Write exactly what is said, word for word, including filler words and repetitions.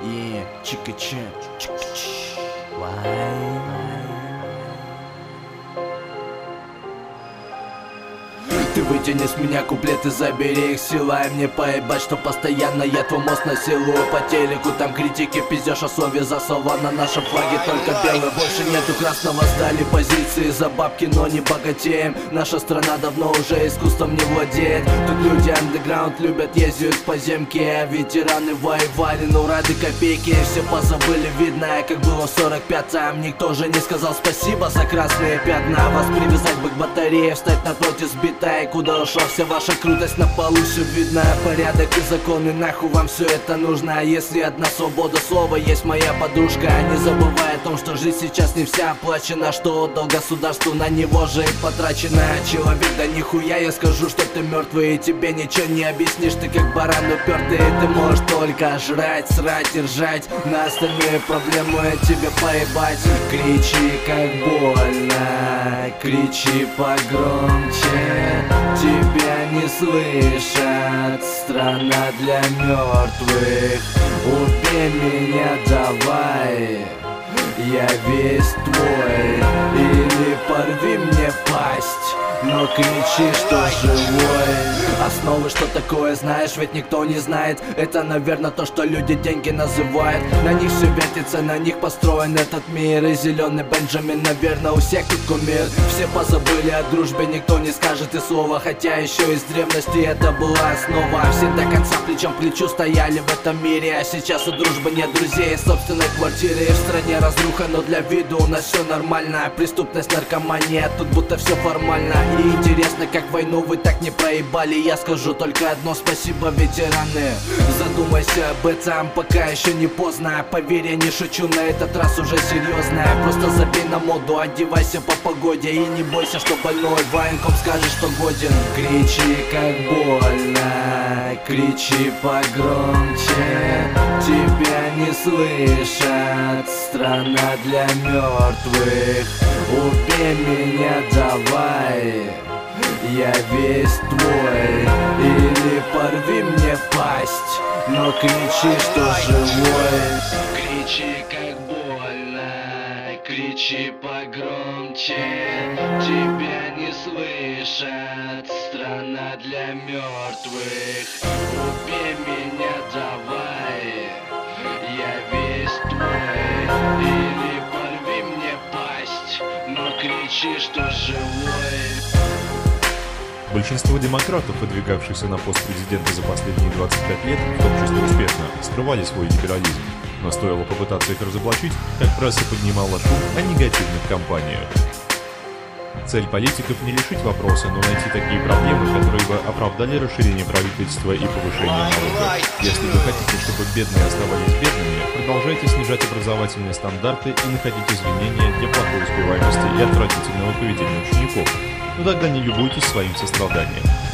Yeah, чика-ча, чика-ча. Why? Ты вытяни с меня куплеты, забери их силой. Мне поебать, что постоянно я твой мозг насилую. По телеку там критики пиздешь, а слове за слова. На нашем флаге только белый, больше нету красного. Сдали позиции за бабки, но не богатеем. Наша страна давно уже искусством не владеет. Тут люди андеграунд любят ездить по земке. Ветераны воевали, но ради копейки. Все позабыли, видно, как было в сорок пятом. Никто же не сказал спасибо за красные пятна. Вас привязать бы к батарее, встать напротив сбитой. Куда ушла вся ваша крутость, на полу все видно. Порядок и законы, нахуй вам все это нужно. А если одна свобода слова есть моя подушка, не забывай о том, что жизнь сейчас не вся оплачена, что отдал государству, на него же и потрачено. Человек, да нихуя я скажу, что ты мертвый, и тебе ничего не объяснишь. Ты как баран упертый, ты можешь только жрать, срать и ржать. На остальные проблемы тебе поебать. Кричи как больно, кричи погромче. Тебя не слышат, страна для мертвых. Убей меня, давай, я весь твой. Или порви мне пасть, но кричи, что живой. Основы, что такое знаешь, ведь никто не знает. Это, наверное, то, что люди деньги называют. На них все вертится, на них построен этот мир. И зеленый Бенджамин, наверное, у всех тут кумир. Все позабыли о дружбе, никто не скажет и слова. Хотя еще из древности это была основа. Все до конца плечом к плечу стояли в этом мире. А сейчас у дружбы нет друзей, собственной квартиры. И в стране разруха, но для виду у нас все нормально. Преступность, наркомания, тут будто все формально. И интересно, как войну вы так не проебали. Я скажу только одно: спасибо, ветераны. Задумайся об этом, пока еще не поздно. Поверь, я не шучу, на этот раз уже серьезно. Просто забей на моду, одевайся по погоде. И не бойся, что больной военком скажет, что годен. Кричи как больно, кричи погромче. Тебя не слышат, страна для мертвых. Убей меня, давай, я весь твой. Или порви мне пасть, но кричи, что живой. Кричи как больно, кричи погромче. Тебя не слышат, страна для мертвых. Убей меня, давай, я весь твой. Или порви мне пасть, но кричи, что живой. Большинство демократов, выдвигавшихся на пост президента за последние двадцать пять лет, в том числе успешно, скрывали свой либерализм. Но стоило попытаться их разоблачить, как пресса поднимала шум о негативных кампаниях. Цель политиков не решить вопросы, но найти такие проблемы, которые бы оправдали расширение правительства и повышение налогов. Если вы хотите, чтобы бедные оставались бедными, продолжайте снижать образовательные стандарты и находить извинения для плохой успеваемости и отвратительного поведения учеников. Но тогда не любуйтесь своим состраданием.